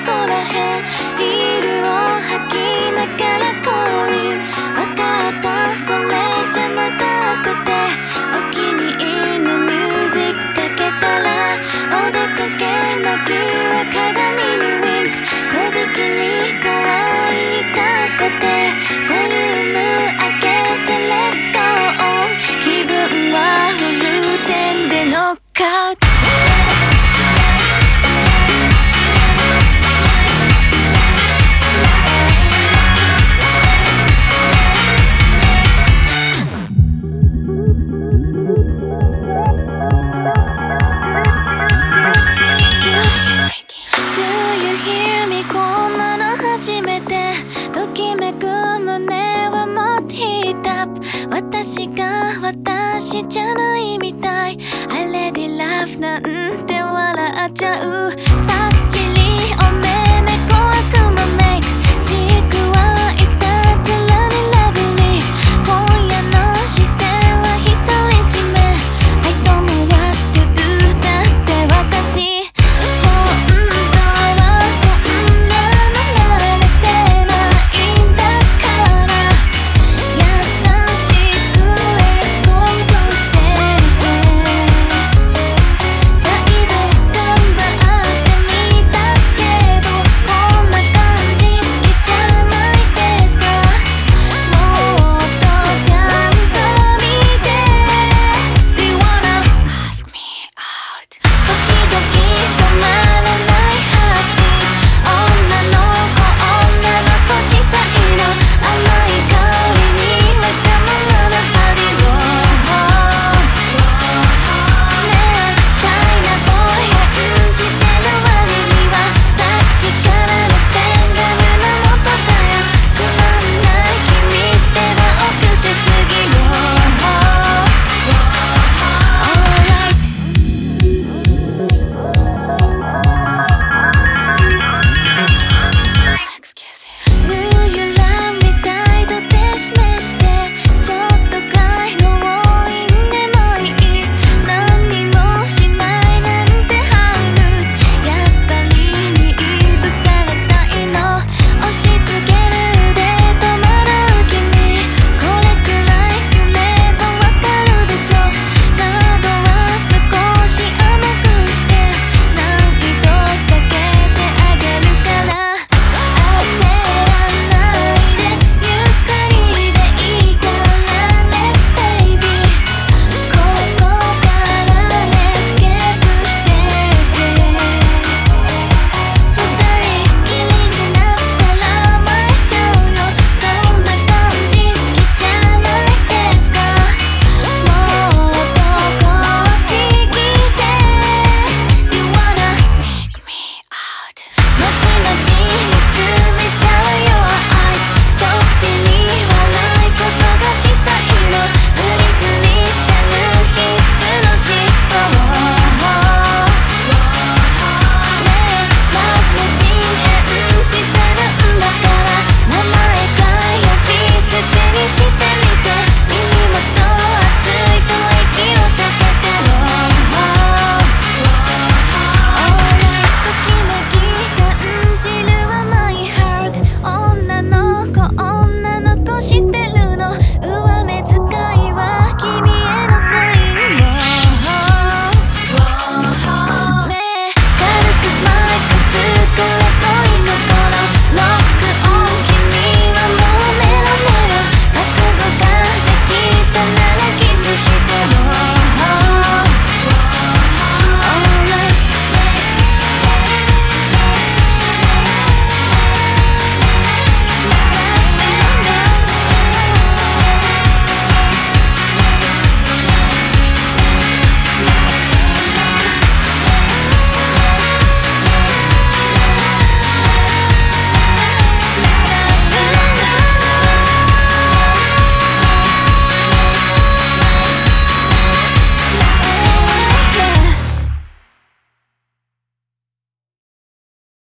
こらへんヒールを履きながらコーリングわかったそれじゃまた後でお気に入りのミュージックかけたらお出かけ間際鏡にウィンクとびきり可愛い格好でボリューム上げて Let's go on 気分はフルテンでノックアウト私が私じゃないみたい I let it laugh なんて笑っちゃう